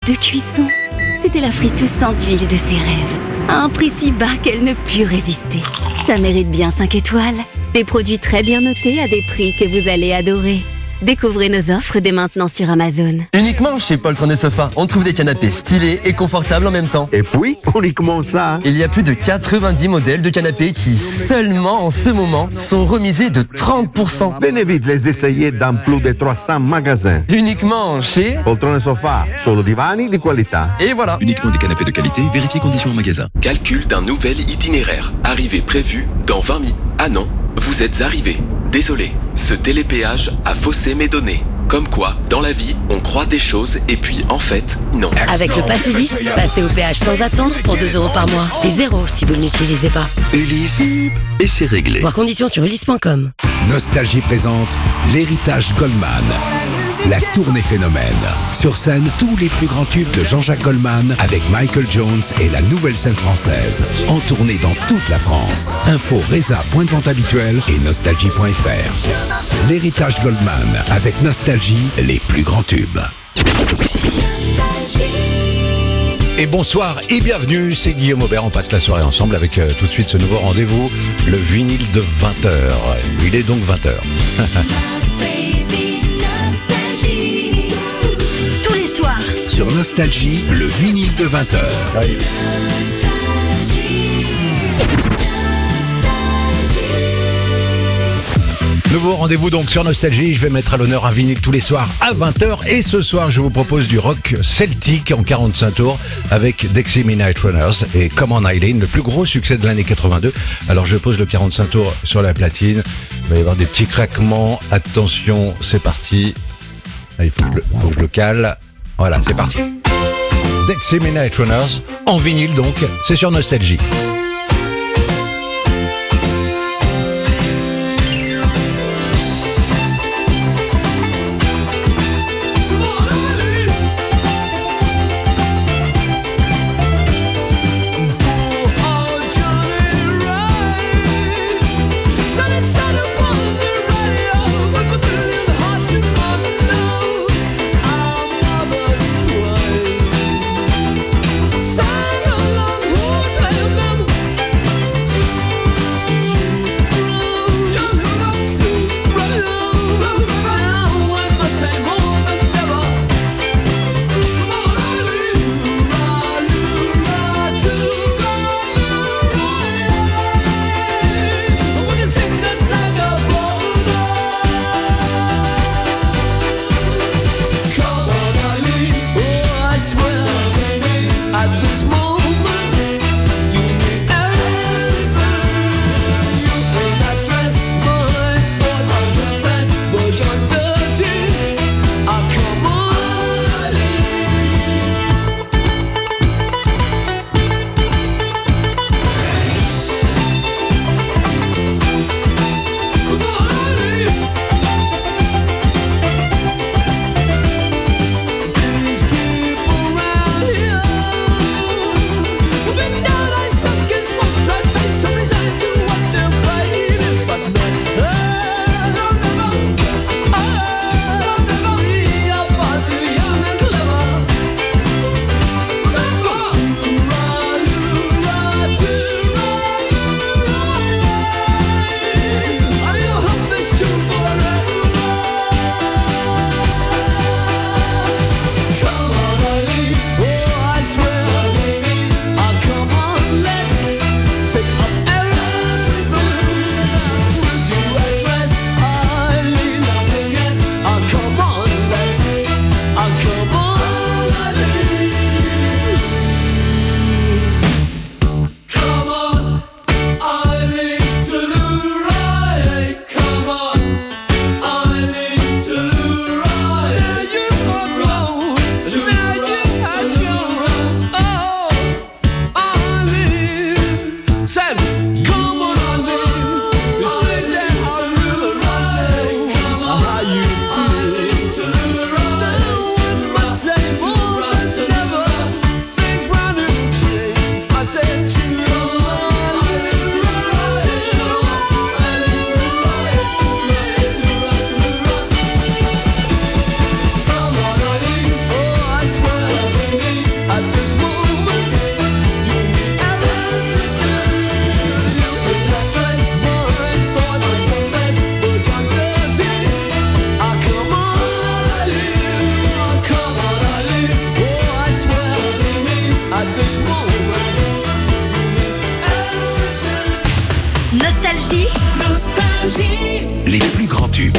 de cuisson. C'était la friteuse sans huile de ses rêves. À un prix si bas qu'elle ne put résister. Ça mérite bien 5 étoiles. Des produits très bien notés à des prix que vous allez adorer. Découvrez nos offres dès maintenant sur Amazon. Uniquement chez Poltron et Sofa, on trouve des canapés stylés et confortables en même temps. Et puis, uniquement ça. Il y a plus de 90 modèles de canapés qui, seulement en ce moment, sont remisés de 30%. Venez vite les essayer dans plus de 300 magasins. Uniquement chez Poltron et Sofa, solo divani di qualità. Et voilà. Uniquement des canapés de qualité, vérifiez conditions en magasin. Calcul d'un nouvel itinéraire. Arrivée prévue dans 20 minutes. Ah non, vous êtes arrivé. Désolé, ce télépéage a faussé mes données. Comme quoi, dans la vie, on croit des choses et puis en fait, non. Avec le Pass Ulysse, passez au péage sans attendre pour 2 € par mois. Et 0 si vous ne l'utilisez pas. Ulysse, et c'est réglé. Voir conditions sur ulysse.com. Nostalgie présente l'héritage Goldman. La tournée phénomène. Sur scène, tous les plus grands tubes de Jean-Jacques Goldman avec Michael Jones et la nouvelle scène française. En tournée dans toute la France. Info Reza, point de vente habituel et nostalgie.fr. L'héritage Goldman avec Nostalgie, les plus grands tubes. Et bonsoir et bienvenue, c'est Guillaume Aubert, on passe la soirée ensemble avec tout de suite ce nouveau rendez-vous, le vinyle de 20h. Il est donc 20h. Tous les soirs. Sur Nostalgie, le vinyle de 20h. Nouveau rendez-vous donc sur Nostalgie, je vais mettre à l'honneur un vinyle tous les soirs à 20h et ce soir je vous propose du rock celtique en 45 tours avec Dexy Midnight Runners et Come On Eileen, le plus gros succès de l'année 82. Alors je pose le 45 tours sur la platine, il va y avoir des petits craquements, attention c'est parti, il faut que je le cale, voilà c'est parti. Dexy Midnight Runners en vinyle donc, c'est sur Nostalgie. Les plus grands tubes.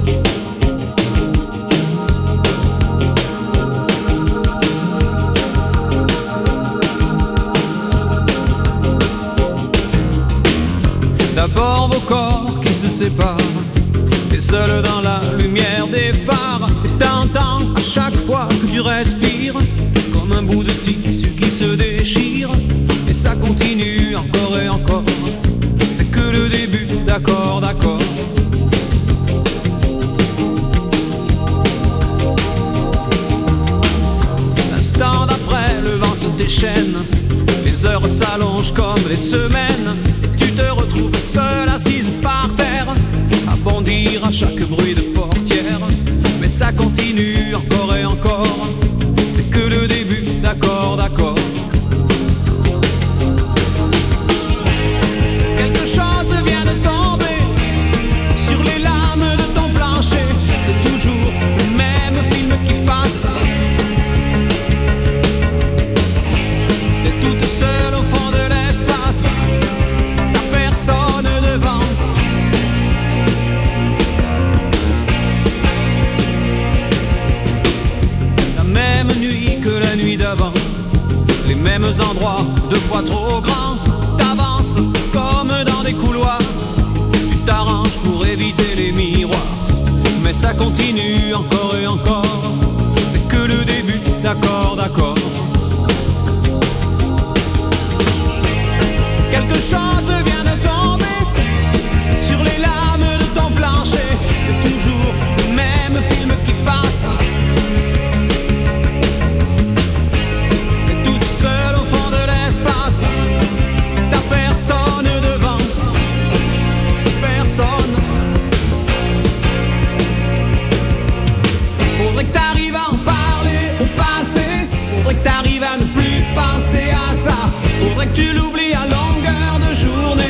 D'abord vos corps qui se séparent, et seul dans la lumière des phares. Et t'entends à chaque fois que tu respires, comme un bout de tissu qui se déchire. Et ça continue encore et encore, c'est que le début, d'accord, d'accord. L'instant d'après, le vent se déchaîne, les heures s'allongent comme les semaines. Et tu te retrouves seule assise par terre, à bondir à chaque bruit de portière. Mais ça continue encore et encore, c'est que le début, d'accord, d'accord. Quelque chose vient de tomber sur les lames de ton plancher. C'est toujours le même film qui passe. T'es toute seule au fond de l'espace, t'as personne devant. La même nuit que la nuit d'avant, les mêmes endroits, deux fois trop grands. T'avances comme dans des couloirs, tu t'arranges pour éviter les miroirs. Mais ça continue encore et encore, c'est que le début, d'accord, d'accord. Quelque chose vient de tomber sur les lames de ton plancher. C'est toujours le même film qui passe. T'es toute seule au fond de l'espace, t'as personne devant, personne. Faudrait que t'arrives à en parler au passé, faudrait que t'arrives à ne plus penser à ça. Faudrait que tu l'oublies à longueur de journée.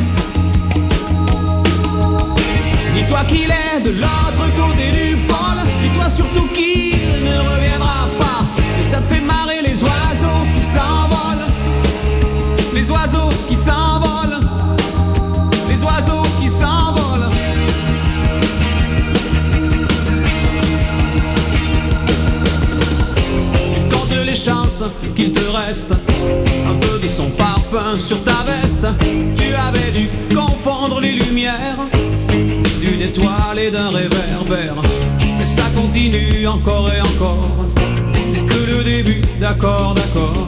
Dis-toi qu'il est de l'autre côté du pôle, dis-toi surtout qu'il ne reviendra pas. Et ça te fait marrer les oiseaux qui s'envolent, les oiseaux qui s'envolent, les oiseaux qui s'envolent. Tu comptes les chances qu'il te reste un peu de son parfum sur ta veste. Tu avais dû confondre les lumières d'une étoile et d'un réverbère. Mais ça continue encore et encore, c'est que le début, d'accord, d'accord.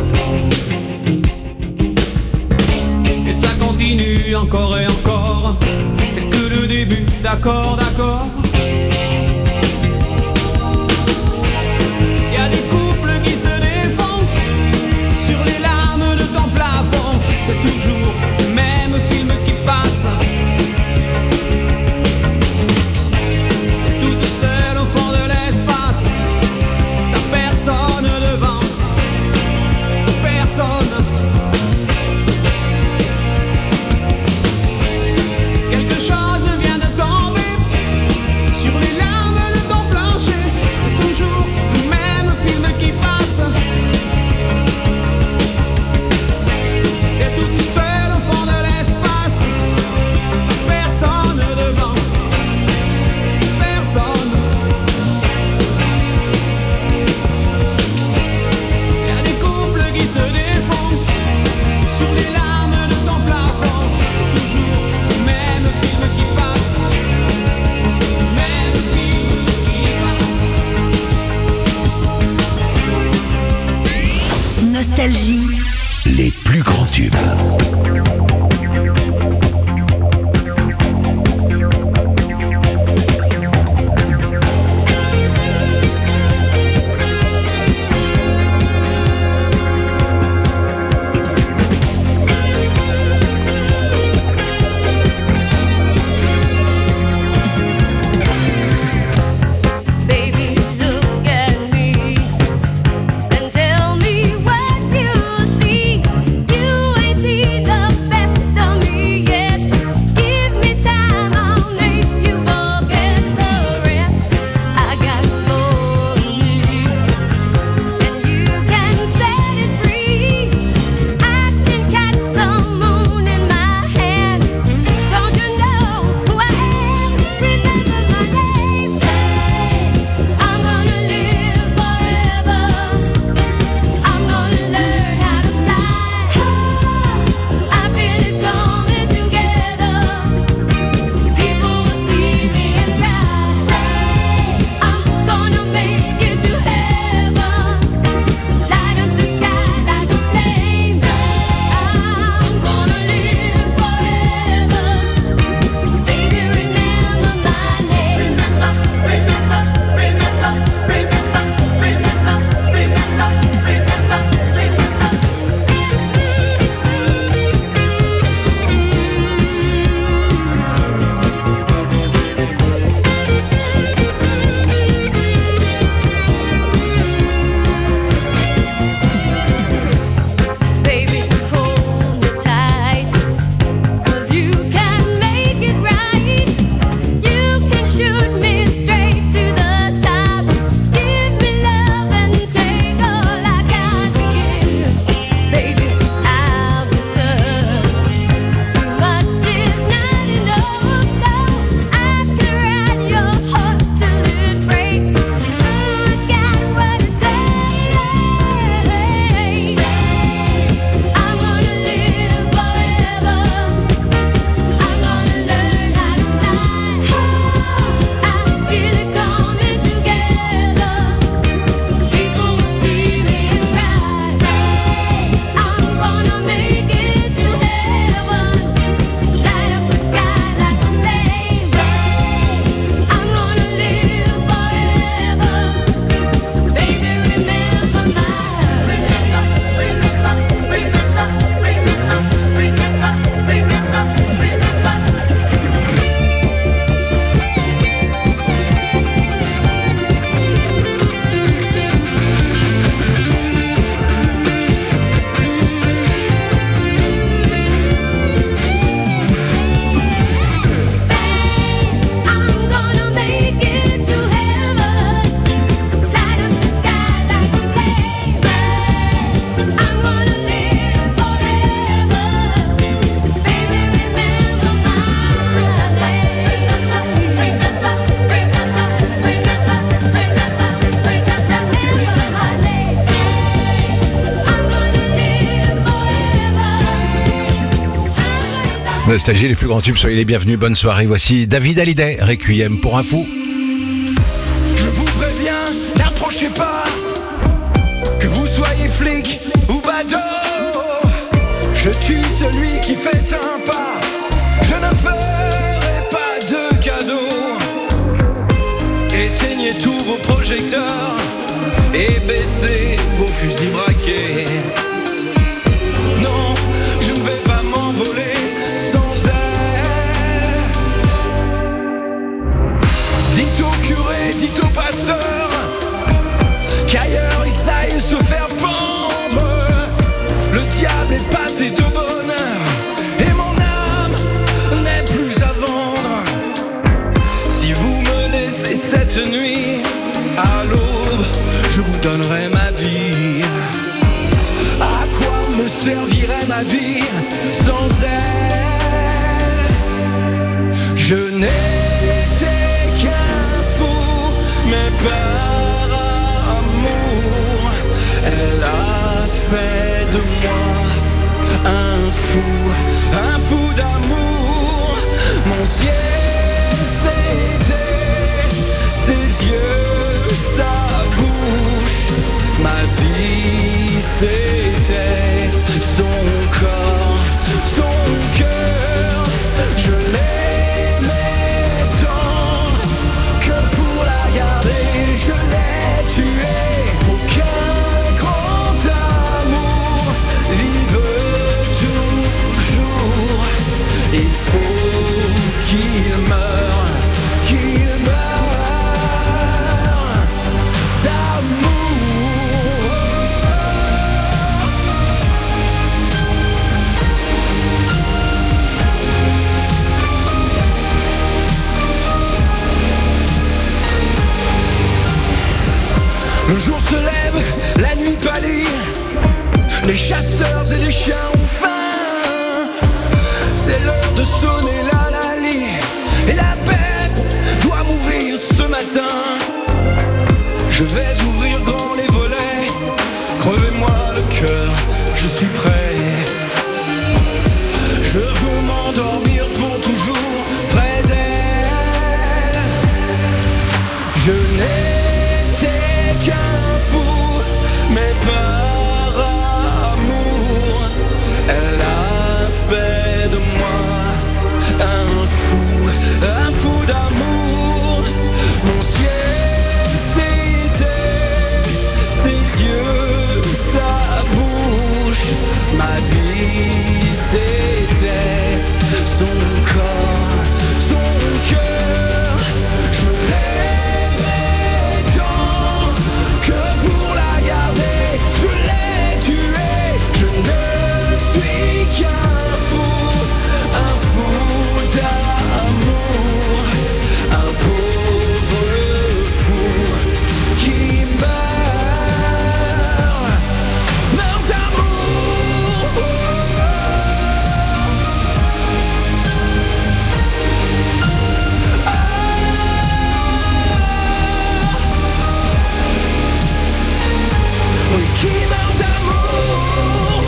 Et ça continue encore et encore, c'est que le début, d'accord, d'accord. Y a des couples qui se défendent sur les lames de ton plafond. C'est toujours le même film qui passe. T'es toute seule au fond de l'espace, t'as personne devant, personne. Quelque chose vient de tomber sur les lames de ton plancher. C'est toujours le même film qui passe. T'es toute seule au fond de l'espace, personne devant, personne. Y a des couples qui se défendent sur les lames de ton plafond. C'est toujours le même film qui passe, le même film qui passe. Nostalgie. Les plus grands tubes. Baby, look at me and tell me what you Nostalgie, les plus grands tubes, soyez les bienvenus, bonne soirée. Voici David Hallyday, Requiem pour un fou. Je vous préviens, n'approchez pas, que vous soyez flic ou badaud. Je tue celui qui fait un pas, je ne ferai pas de cadeau. Éteignez tous vos projecteurs et baissez vos fusils braqués. Non, je ne vais pas m'envoler sans elle. Dites au curé, dites au pasteur qu'ailleurs ils aillent se faire pendre. Le diable est passé de bonheur et mon âme n'est plus à vendre. Si vous me laissez cette nuit, à l'aube, je vous donnerai ma vie. À quoi me servirait ma vie sans elle? Je n'étais qu'un fou, mais par amour, elle a fait de moi un fou d'amour. Mon ciel, c'était ses yeux, sa bouche. Ma vie, c'était son corps, son cœur. Je l'aimais tant que pour la garder, je l'ai tuée. Pour qu'un grand amour vive toujours, il faut qu'il meure, d'amour. Le jour se lève, la nuit pâlit, les chasseurs et les chiens ont faim. C'est l'heure de sonner la lali, et la bête doit mourir ce matin. Je vais ouvrir grand les volets, crevez-moi le cœur, je suis prêt. Je veux m'endormir pour toujours près d'elle. Je n'étais qu'un fou, mais par amour, elle a fait de moi un fou d'amour. Mon ciel, c'était ses yeux, sa bouche. Ma vie, c'était son corps, son cœur. Je l'aimais tant que pour la garder, je l'ai tuée. Je ne suis qu'un fou d'amour, un pauvre fou qui meurt d'amour. Oui, qui meurt d'amour.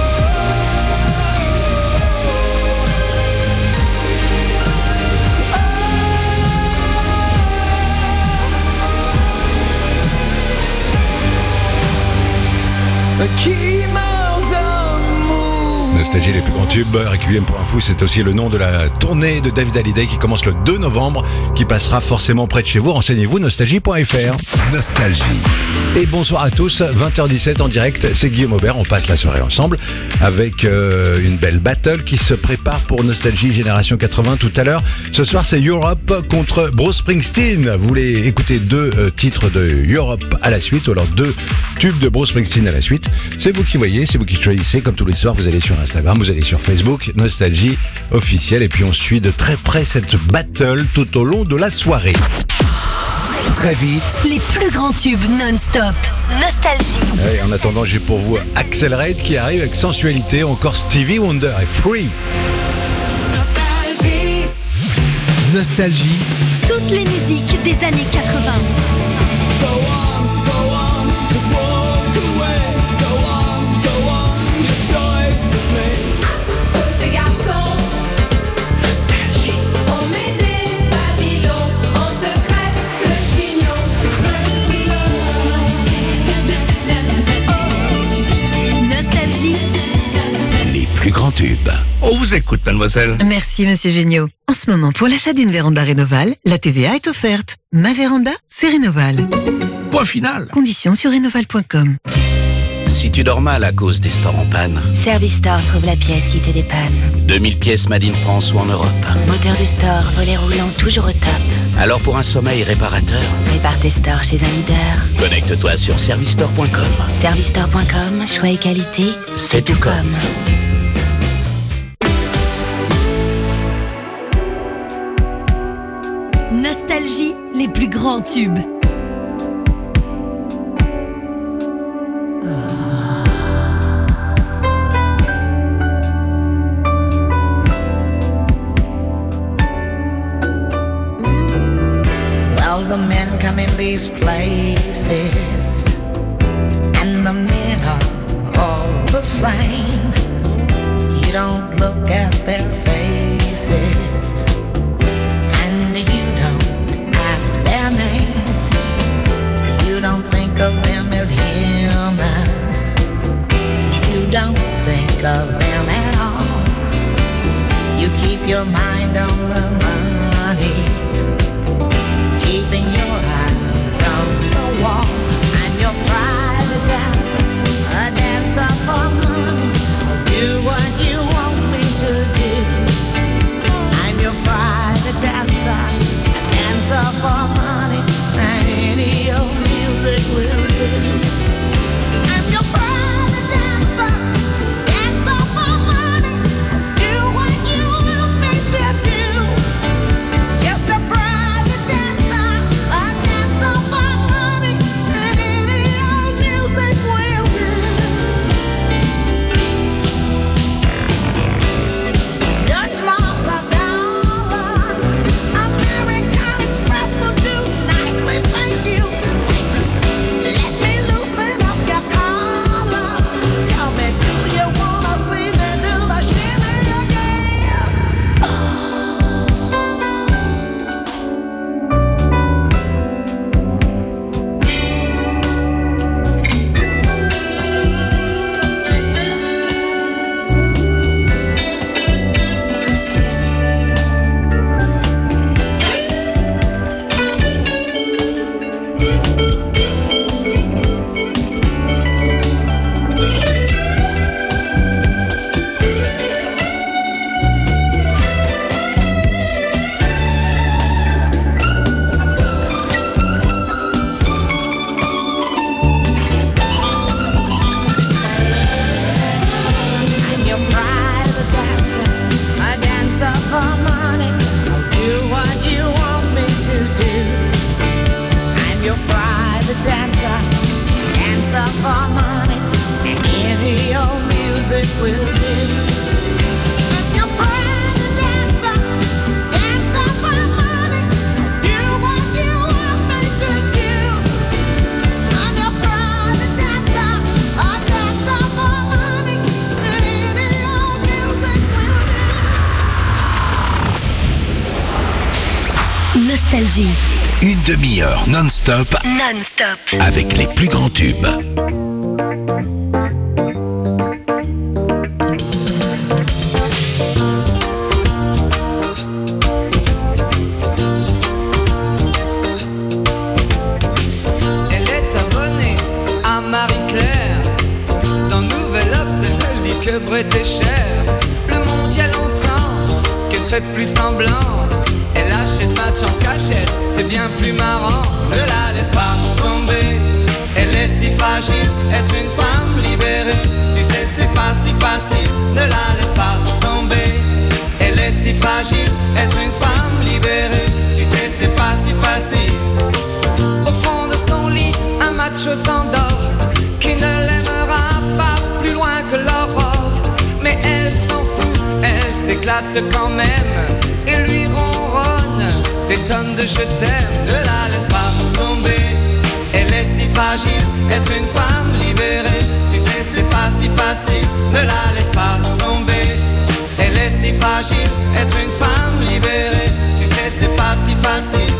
Qui meurt d'amour. Nostalgie, les plus grands tubes, Requiem pour un fou, c'est aussi le nom de la tournée de David Hallyday qui commence le 2 novembre, qui passera forcément près de chez vous. Renseignez-vous, nostalgie.fr. Nostalgie. Et bonsoir à tous, 20h17 en direct, c'est Guillaume Aubert, on passe la soirée ensemble avec une belle battle qui se prépare pour Nostalgie Génération 80 tout à l'heure. Ce soir c'est Europe contre Bruce Springsteen. Vous voulez écouter deux titres de Europe à la suite, ou alors deux tubes de Bruce Springsteen à la suite. C'est vous qui voyez, c'est vous qui choisissez. Comme tous les soirs, vous allez sur Instagram, vous allez sur Facebook, Nostalgie officielle, et puis on suit de très près cette battle tout au long de la soirée. Très vite, Les plus grands tubes non-stop. Nostalgie. Et en attendant, j'ai pour vous Accelerate qui arrive avec Sensualité, encore Stevie Wonder et Free. Nostalgie. Toutes les musiques des années 80. vous écoute, mademoiselle. Merci, monsieur Géniaud. En ce moment, pour l'achat d'une véranda Rénoval, la TVA est offerte. Ma véranda, c'est Rénoval. Point final. Conditions sur rénoval.com. Si tu dors mal à cause des stores en panne, Service Store trouve la pièce qui te dépanne. 2000 pièces made in France ou en Europe. Moteur de store, volet roulant, toujours au top. Alors pour un sommeil réparateur, Répare tes stores chez un leader. connecte-toi sur servicestore.com. Servicestore.com, choix et qualité, C'est tout comme. Nostalgie, les plus grands tubes. Well, the men come in these places, and the men are all the same. You don't look at their faces, and you don't ask their names. You don't think of them as human. You don't think of them at all. You keep your mind on the money, keeping your eyes on the wall. I'm your private dancer, a dancer for money. I'll do what you want me to do. I'm your private dancer, a dancer for money, and any old music will do. I'm your private dancer, dancer for money. I'll do what you want me to do. Just a private dancer, a dancer for money, and any old music will do. Dutch marks are dollars, American Express will do nicely, thank you. Let me loosen up your collar. Tell me, do you wanna see me do the shimmy again? I'm your private dancer, a dancer for money. I'll do what you want me to do. I'm your private dancer, dancer for money, and any old music will do. I'm your private dancer, dancer for money. I'll do what you want me to do. I'm your private dancer, a dancer for money, and any old music will do. Nostalgie. Une demi-heure non-stop Non-stop. avec les plus grands tubes. Elle est abonnée à Marie-Claire. Dans Nouvel Obs, elle lit que Brett est cher. Le monde y a longtemps qu'elle fait plus semblant. Elle achète match en cachette, c'est bien plus marrant. Ne la laisse pas tomber, elle est si fragile. Être une femme libérée, tu sais c'est pas si facile. Ne la laisse pas tomber, elle est si fragile. Être une femme libérée, tu sais c'est pas si facile. Au fond de son lit, un macho s'endort, qui ne l'aimera pas plus loin que l'aurore. Mais elle s'en fout, elle s'éclate quand même, et lui ronronne des tonnes de je t'aime. Ne la laisse pas tomber, elle est si fragile. Être une femme libérée, tu sais c'est pas si facile. Ne la laisse pas tomber, elle est si fragile. Être une femme libérée, tu sais c'est pas si facile.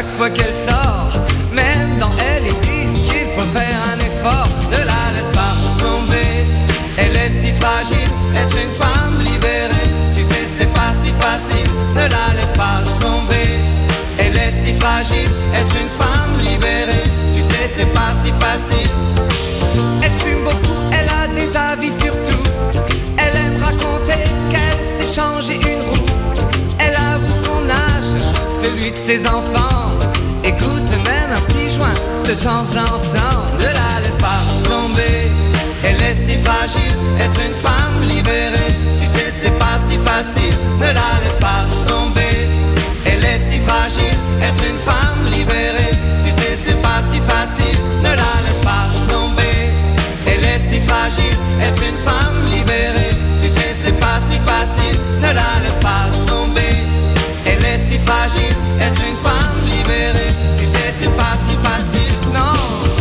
chaque fois qu'elle sort. Même dans elle, ils disent qu'il faut faire un effort. Ne la laisse pas tomber, elle est si fragile. Être une femme libérée, tu sais c'est pas si facile. Ne la laisse pas tomber, elle est si fragile. Être une femme libérée, tu sais c'est pas si facile. Elle fume beaucoup, elle a des avis sur tout. Elle aime raconter qu'elle s'est changé une roue. Elle avoue son âge, celui de ses enfants. Écoute même un petit joint de temps en temps. Ne la laisse pas tomber, elle est si fragile. Être une femme libérée, tu sais c'est pas si facile. Ne la laisse pas tomber, elle est si fragile. Être une femme libérée, tu sais c'est pas si facile. Ne la laisse pas tomber, elle est si fragile. Être une femme libérée, tu sais c'est pas si facile. Ne la laisse pas tomber, elle est si fragile. Être une femme libérée, tu sais c'est pas si facile, non.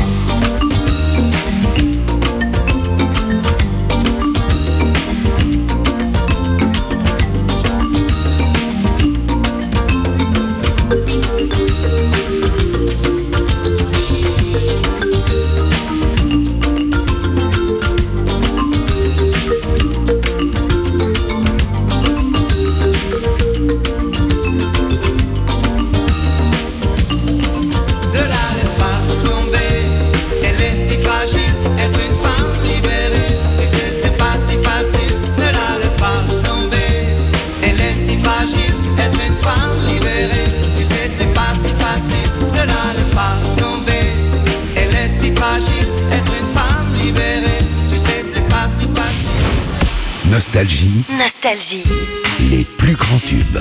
Nostalgie. Nostalgie. Les plus grands tubes.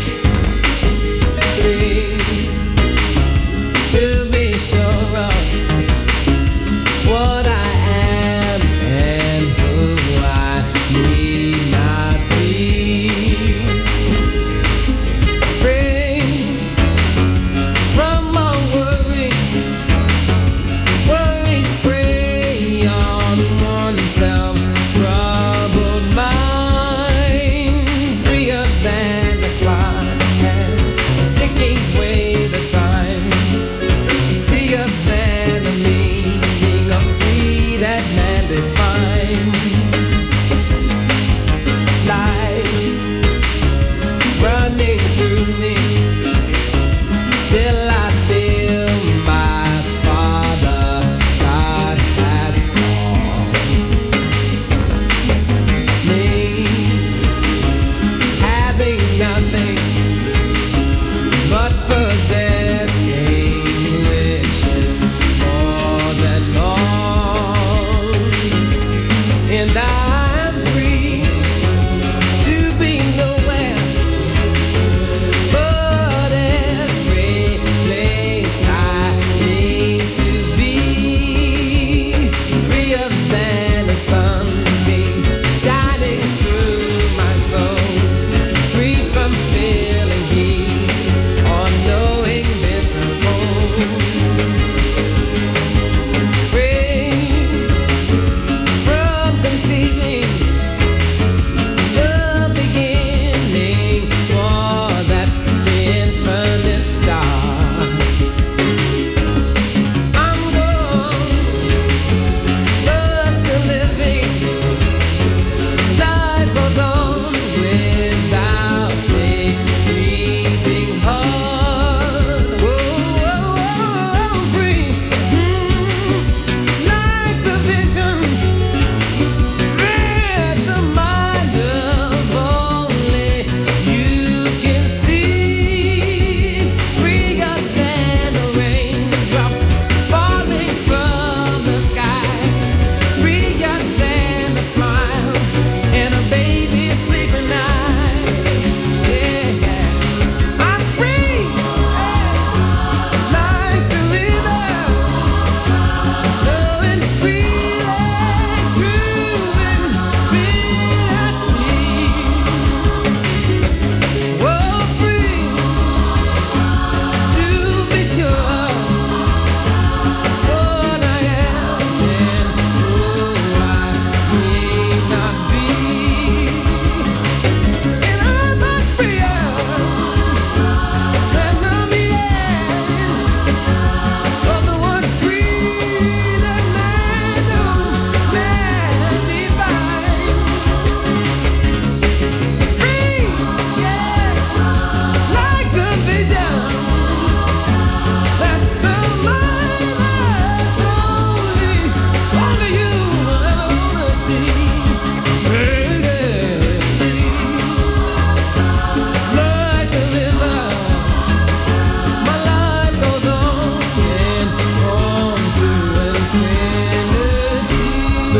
To be sure of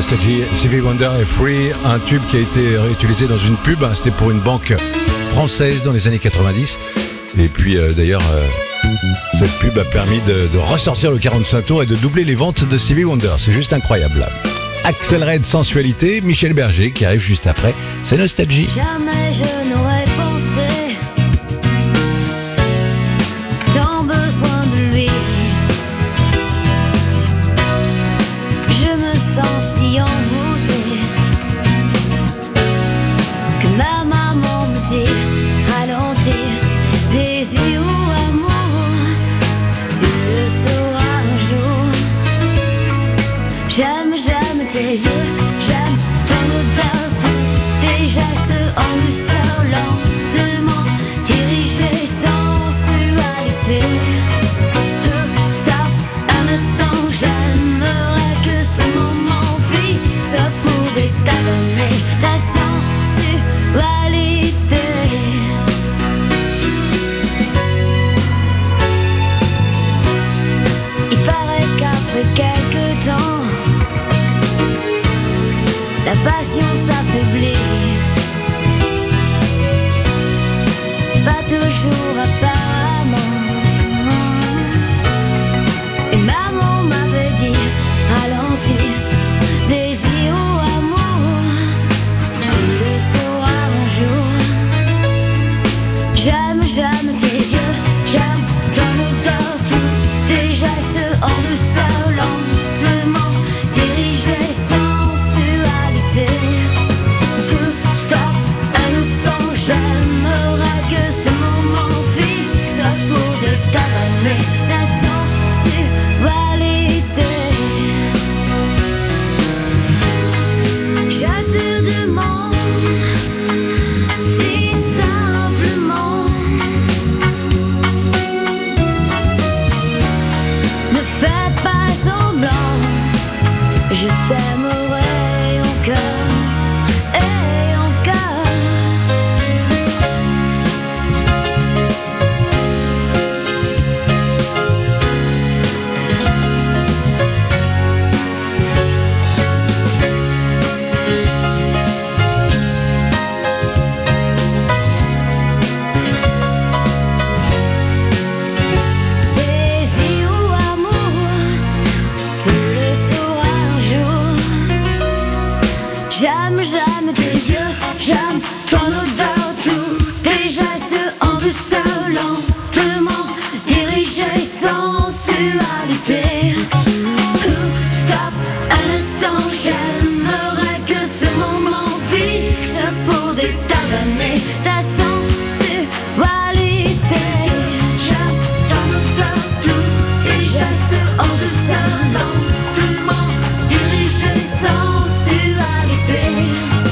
Nostalgie, Stevie Wonder et Free, un tube qui a été réutilisé dans une pub, c'était pour une banque française dans les années 90. Et puis d'ailleurs, cette pub a permis de ressortir le 45 tours et de doubler les ventes de Stevie Wonder. C'est juste incroyable. Axel Red, Sensualité, Michel Berger qui arrive juste après. C'est Nostalgie. Jamais je n'aurais pensé tant besoin de lui. Je me sens si envoûtée que ma maman me dit ralentir, désir ou amour, tu le sauras un jour. J'aime tes yeux, j'aime ton odeur, tes gestes en douceur, lentement dirigés sans sensualité. Stop un instant, j'aimerais que ce moment fixe pour détabonner ta sensualité. Il paraît qu'après quelques temps, la passion s'affaiblit, pas toujours apparemment. Et maman m'avait dit ralentir, désir ou amour, tu le sauras un jour. J'aime tes yeux, j'aime ton odeur, tous tes gestes en douceur, lentement dirigés sans stop un instant, j'aimerais que ce moment fixe pour détabonner ta sensualité. Je te demande si simplement, ne fais pas semblant, je t'aimerai encore. J'aime tes yeux, j'aime ton odeur, tous tes gestes en douceur, lentement dirigés sans sensualité. Stop un instant, j'aimerais que ce moment fixe pour détabonner ta sensualité. J'aime ton odeur, tous tes gestes en douceur, lentement dirigés sans sensualité.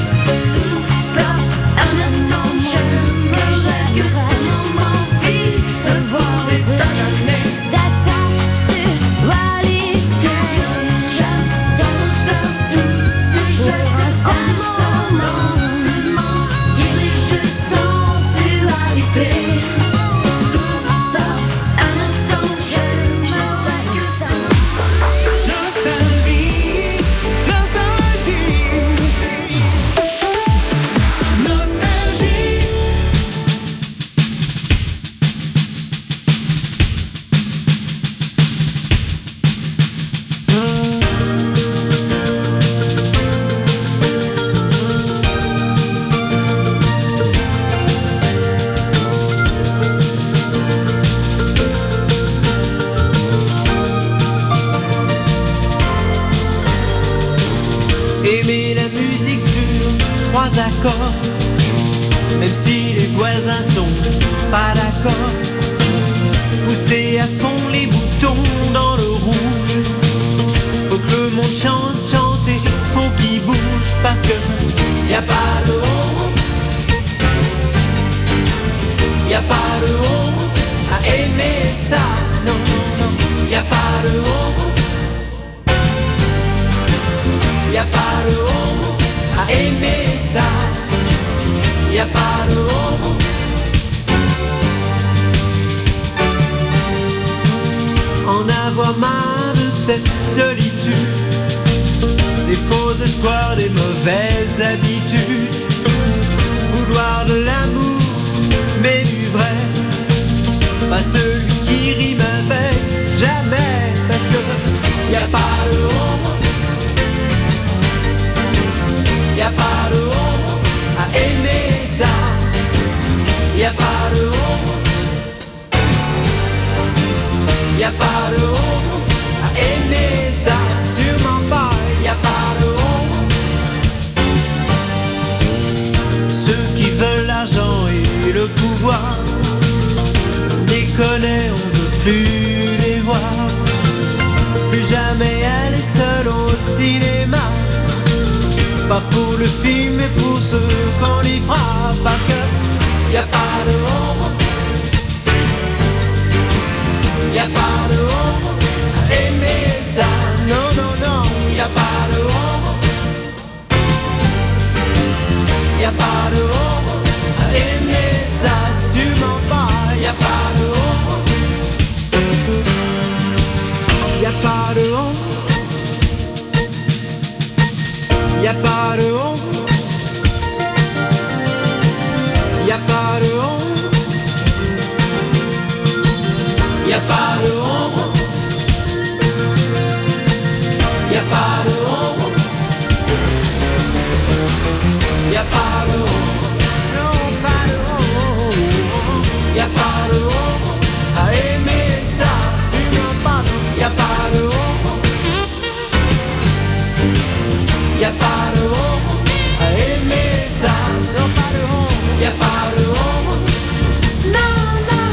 Aimer la musique sur 3 accords, même si les voisins sont pas d'accord. Pousser à fond les boutons dans le rouge, faut que le monde chante, chanter, faut qu'il bouge, parce que y a pas de honte, y a pas de honte à aimer ça, non, non, y a pas de honte. Y a pas de honte à aimer ça. Y a pas de honte. En avoir marre de cette solitude, des faux espoirs, des mauvaises habitudes. Vouloir de l'amour, mais du vrai. Pas celui qui rime avec jamais. Parce que y a pas de honte. Y a pas de honte à aimer ça. Y a pas de honte. Y a pas de honte à aimer ça. Sûrement pas. Y a pas de honte. Ceux qui veulent l'argent et le pouvoir, déconner, on ne veut plus les voir. Plus jamais aller seul au cinéma. Pas pour le film mais pour ceux qu'on y fera. Parce que y a pas de honte. Y a pas de honte à aimer ça. Non, non, non, y a pas de honte. Y a pas de honte à aimer ça. Sûrement pas. Y a pas de honte. Y a pas de honte. Y a pas de honte. Y a pas de honte. Y a pas de honte. Y a pas de honte. Y a pas de honte. Non, pas de honte. Y a pas de honte à aimer ça. Sûrement pas. Y a pas de honte. Y a pas de honte à aimer ça. Non, pas de honte. Y a pas de honte. Non, non.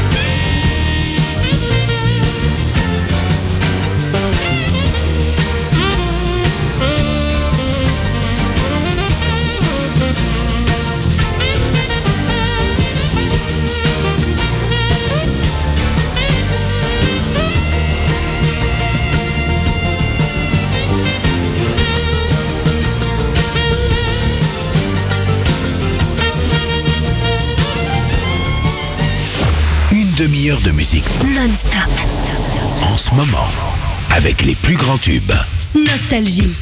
Demi-heure de musique Non-stop. en ce moment avec les plus grands tubes. Nostalgie.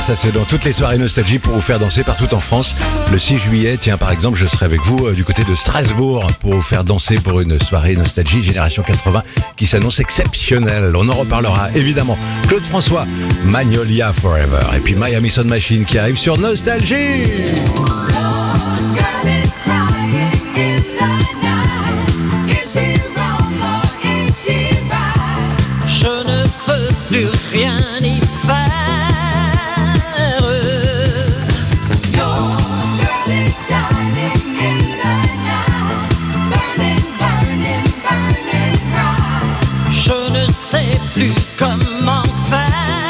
ça c'est dans toutes les soirées Nostalgie pour vous faire danser partout en France. Le 6 juillet, tiens par exemple, je serai avec vous du côté de Strasbourg pour vous faire danser pour une soirée Nostalgie Génération 80 qui s'annonce exceptionnelle. On en reparlera évidemment. Claude François, Magnolia Forever et puis Miami Sound Machine qui arrive sur Nostalgie. Je ne peux plus rien y faire. Je ne sais plus comment faire.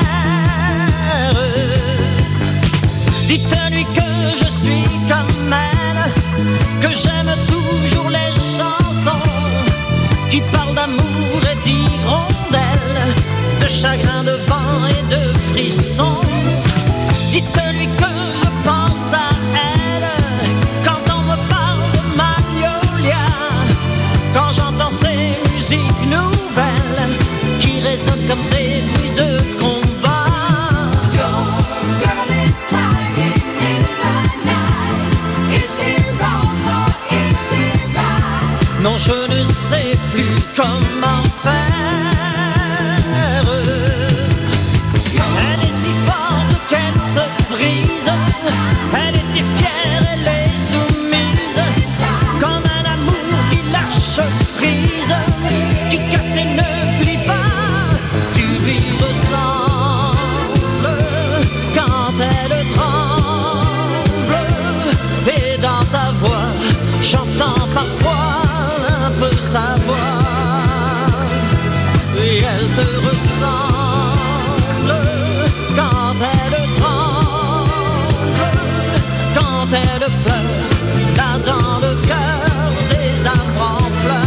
Dites-lui que je suis comme elle, que j'aime toujours les chansons qui parlent d'amour et d'hirondelles, de chagrin, de vent et de frissons. Dites-lui que je pense à elle quand on me parle de Magnolia, quand j'entends ces musiques nouvelles qui résonnent comme des bruits de combat. Your girl is crying in the night. Is she wrong or is she right? Non, je ne sais plus comment faire. Elle est si forte qu'elle se brise. Elle était fière, elle est soumise, comme un amour qui lâche prise, qui casse et ne plie pas. Tu lui ressembles quand elle tremble, et dans ta voix j'entends parfois un peu sa voix. Et elle te ressemble quand elle tremble, quand elle pleure, là dans le cœur des arbres en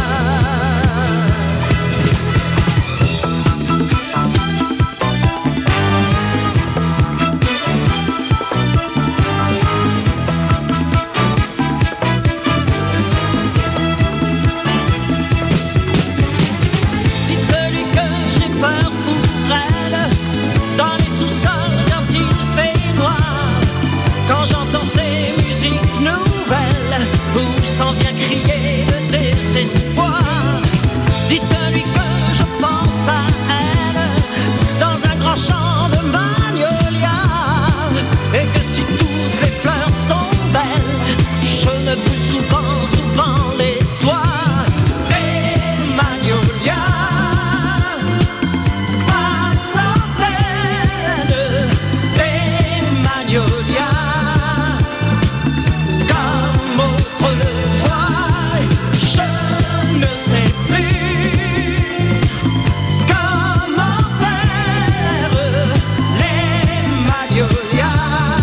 Dites-lui que j'ai peur pour elle, dans les sous-sols quand il fait noir, quand j'entends ces musiques nouvelles où s'en vient crier le désespoir. Dites-lui que je pense à elle dans un grand champ de magnolia, et que si toutes les fleurs sont belles, je me brûle souvent les doigts. Des magnolias par centaines, des magnolias comme autrefois. Je ne sais plus comment faire. Les magnolias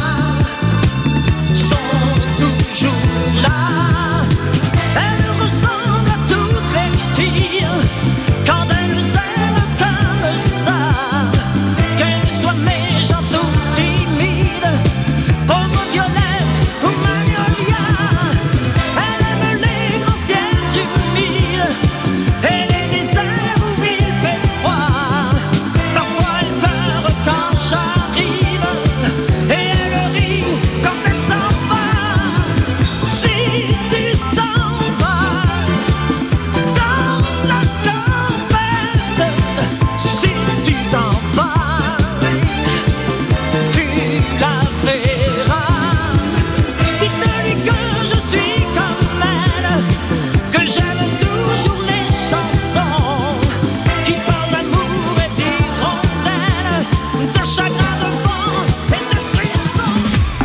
sont toujours là. Elles ressemblent à toutes les filles quand elles aiment comme ça, qu'elles soient méchantes ou timides, pauvres violettes ou magnolias. Elle aime les grands ciels humides et les déserts où il fait froid. Parfois elle pleure quand j'arrive et elle rit quand elle s'en va. Si tu t'en vas dans la tempête, si tu t'en vas, tu la verras. Dites-lui que je suis comme elle, que j'aime toujours les chansons qui parlent d'amour et d'hirondelles, de chagrin, de vent et de frissons.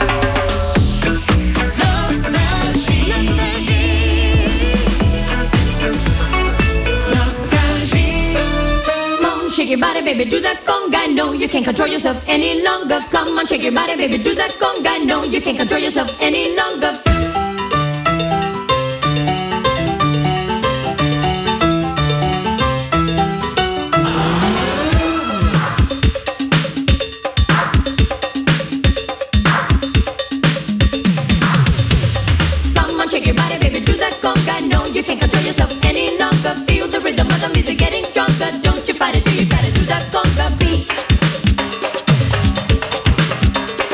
Nostalgie, nostalgie. Come on, shake your body, baby, do that conga. No, you can't control yourself any longer. Come on, shake your body, baby, do that conga. No, you can't control yourself any longer. Come on, shake your body, baby, do that conga. No, you can't control yourself any longer. Feel the rhythm of the music getting stronger. Don't you fight it till you try to do that conga beat.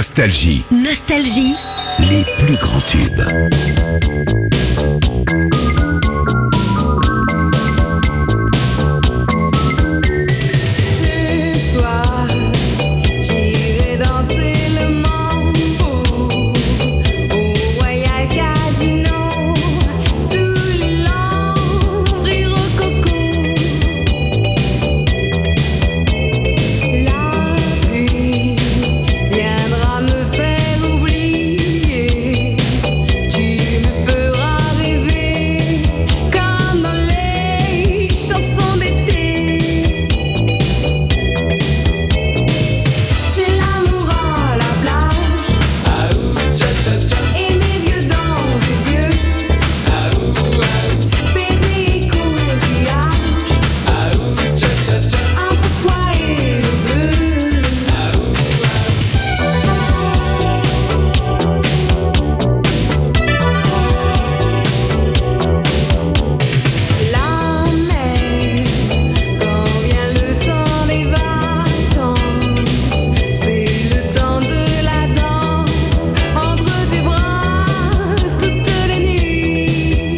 Nostalgie. Nostalgie. Les plus grands tubes. Ce soir, j'irai danser le mambo au Royal Casino, sous les lambris rococo. La pluie viendra me faire oublier. Tu me feras rêver comme dans les chansons d'été. C'est l'amour à la plage, et mes yeux dans tes yeux, baiser et coquillage, entre toi et le bleu. La mer, quand vient le temps des vacances, c'est le temps de la danse, entre tes bras toutes les nuits.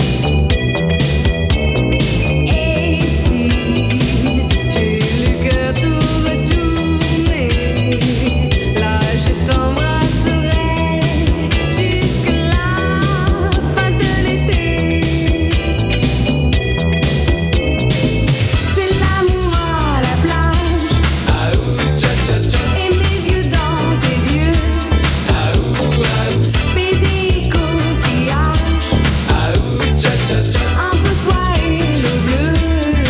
Et si j'ai le cœur tout retourné, là je t'embrasserai jusqu'à la fin de l'été. C'est l'amour à la plage, et mes yeux dans tes yeux, baiser et coquillage, entre toi et le bleu.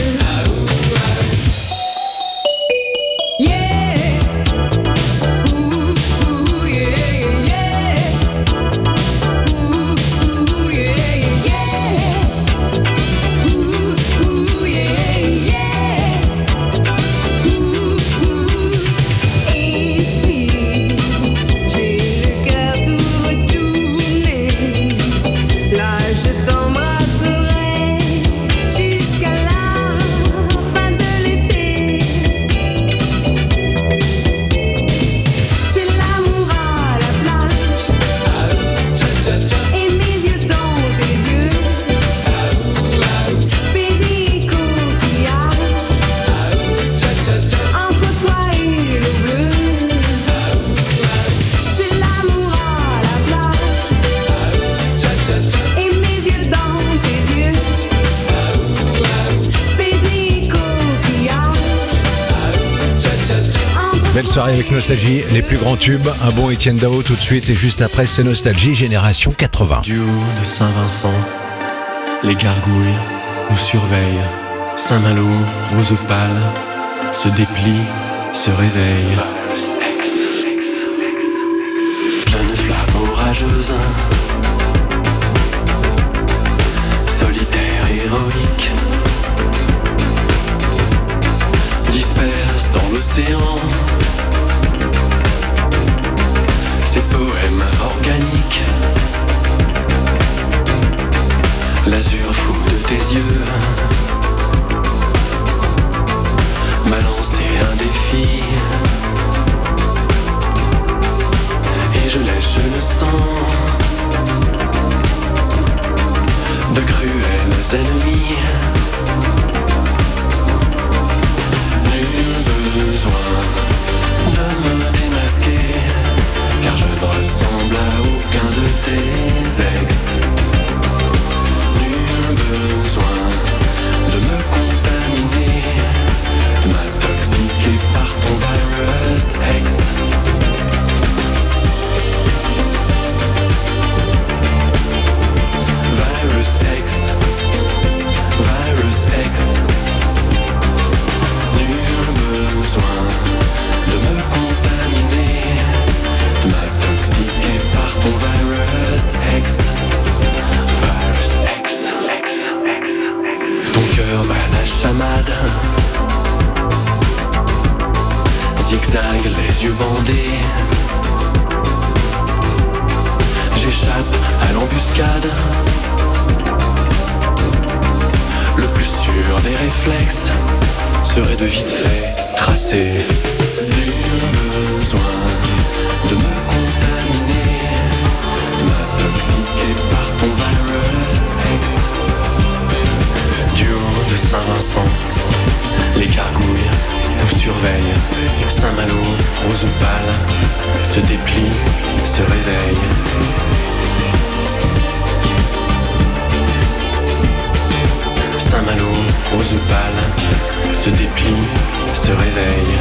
Yeah, ouh, ouh, yeah, yeah, ouh, ouh, yeah, yeah, ouh, ouh, yeah, yeah, ouh, ouh. Et si j'ai le cœur tout retourné, là je t'embrasserai jusqu'à la fin de l'été. C'est l'amour à la plage, et mes yeux dans tes yeux, baiser et coquillage, entre toi et le bleu. C'est l'amour à la plage, et mes yeux dans tes yeux, baiser et coquillage, entre Belle soirée avec Nostalgie, les plus grands tubes, un bon Étienne Dao tout de suite et juste après c'est Nostalgie Génération 80. Du haut de Saint-Vincent, les gargouilles nous surveillent. Saint-Malo, rose pâle, se déplie, se réveille. Jeune flamme orageuse, solitaire, héroïque, disperse dans l'océan ses poèmes organiques. L'azur fou de tes yeux m'a lancé un défi, et je lèche le sang de cruels ennemis. Nul besoin de me démasquer, car je ne ressemble à aucun de tes ex. Nul besoin de me contaminer, de m'intoxiquer par ton virus X. Virus X, virus X. Nul besoin de me contaminer, de m'intoxiquer par ton virus X. Virus X, X, X. Ton cœur bat la chamade, zigzag les yeux bandés. J'échappe à l'embuscade, le plus sûr des réflexes serait de vite fait tracer. Nul besoin de me se déplie, se réveille.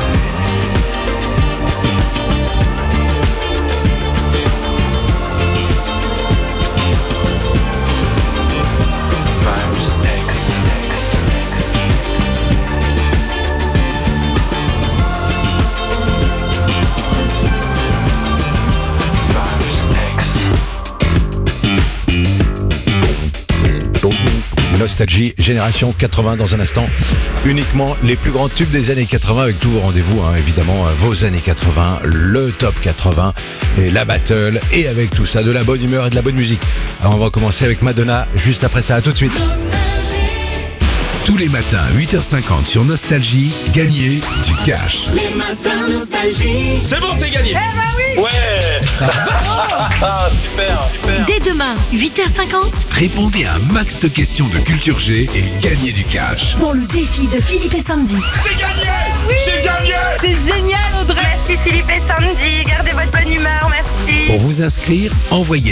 Virus X. Nostalgie, génération 80 dans un instant. Uniquement les plus grands tubes des années 80 avec tous vos rendez-vous, hein, évidemment, vos années 80, le top 80 et la battle et avec tout ça, de la bonne humeur et de la bonne musique. Alors on va commencer avec Madonna juste après ça, à tout de suite. Tous les matins, 8h50 sur Nostalgie, gagnez du cash. Les matins nostalgie. C'est bon, c'est gagné. Eh ben oui. Ouais. Super. Dès demain, 8h50, Répondez à un max de questions de culture G et gagnez du cash. pour le défi de Philippe et Sandy. C'est gagné. C'est gagné. C'est génial, Audrey. Merci Philippe et Sandy. Gardez votre bonne humeur, merci. Pour vous inscrire, envoyez